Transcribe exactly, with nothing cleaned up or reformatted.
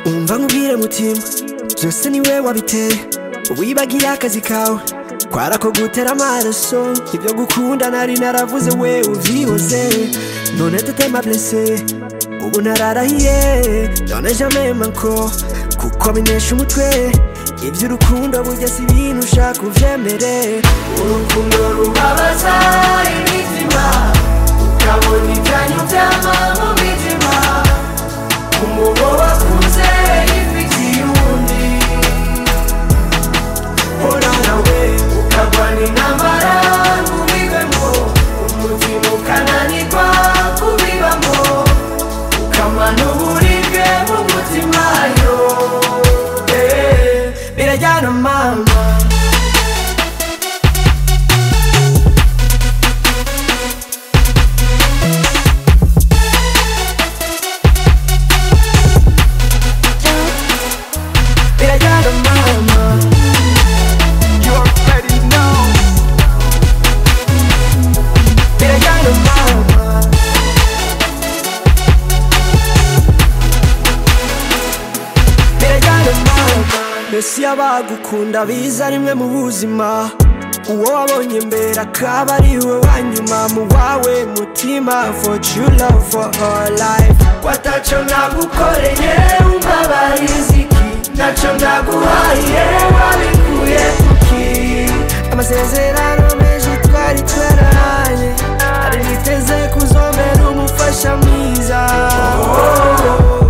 umva nkubwire mutima, byose ni we wabiteye. Wibagiye akazi kawe kwara ko gutera amaraso, ibyo gukunda nari naravuze we uvyihoze. None tetema blessé, ubu nararahiye none jamais manko, kuko binesha umutwe. Iby'urukundo burya si ibintu ushaka uvyemere. Urukundo rubabaza imitima, ukabona ibyanyu byama mu mitima. Umubo wakuze ifitiye uwundi, hora nawe ukagwana intambara ntubibemo. Umutima ukananirwa kubibamo, ukamana uburibwe mu mutima yo. Birajyana mama, birajyana mama. You already know. Birajyana mama, birajyana mama. Mbese abagukunda biza rimwe mu buzima, uwo wabonye mbere akaba ari we wanyuma mu wawe mutima. For true love for all life, Watacho nagukoreye umbabariza iki, nacho ndaguhaye wabikuye kuki. amasezerano menshi twari twarahanye, ari niteze kuzombera umufasha mwiza. Oh, oh, oh.